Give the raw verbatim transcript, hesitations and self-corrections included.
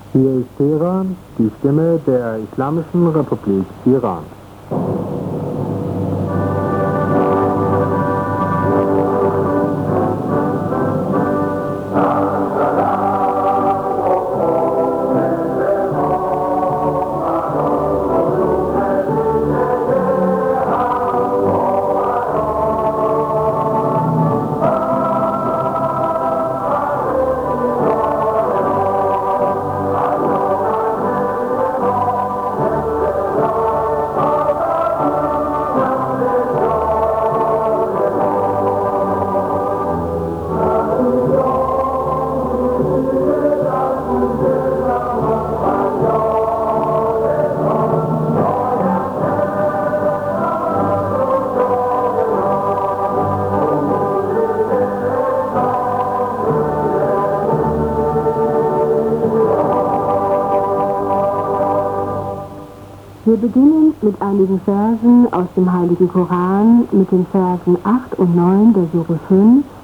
Hier ist Teheran, die Stimme der Islamischen Republik Iran. Wir beginnen mit einigen Versen aus dem Heiligen Koran, mit den Versen acht und neun der Sure fünf